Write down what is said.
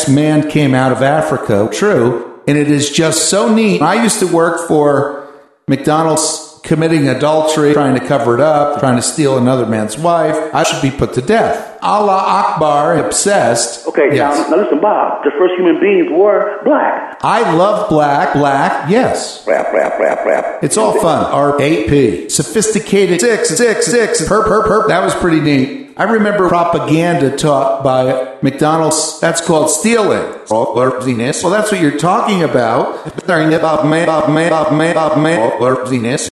man came out of Africa. True. And it is just so neat. I used to work for McDonald's committing adultery, trying to cover it up, trying to steal another man's wife. I should be put to death. Allah Akbar, obsessed. Okay, yes. Now listen, Bob, the first human beings were black. I love black, yes. Rap. It's all fun. R-A-P. Sophisticated six. Perp. That was pretty neat. I remember propaganda taught by McDonald's. That's called stealing. Well, that's what you're talking about.